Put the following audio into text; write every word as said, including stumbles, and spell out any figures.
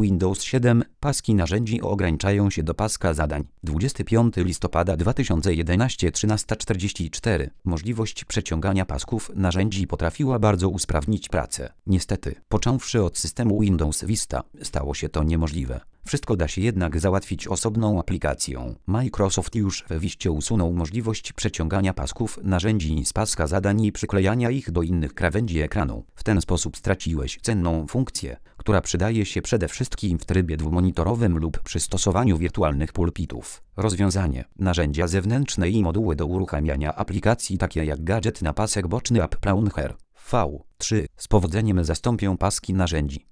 Windows siedem. Paski narzędzi ograniczają się do paska zadań. dwudziestego piątego listopada dwa tysiące jedenastego, trzynasta czterdzieści cztery. Możliwość przeciągania pasków narzędzi potrafiła bardzo usprawnić pracę. Niestety, począwszy od systemu Windows Vista, stało się to niemożliwe. Wszystko da się jednak załatwić osobną aplikacją. Microsoft już w Viście usunął możliwość przeciągania pasków narzędzi z paska zadań i przyklejania ich do innych krawędzi ekranu. W ten sposób straciłeś cenną funkcję, która przydaje się przede wszystkim w trybie dwumonitorowym lub przy stosowaniu wirtualnych pulpitów. Rozwiązanie: narzędzia zewnętrzne i moduły do uruchamiania aplikacji takie jak gadżet na pasek boczny App Launcher. V trzy. Z powodzeniem zastąpią paski narzędzi.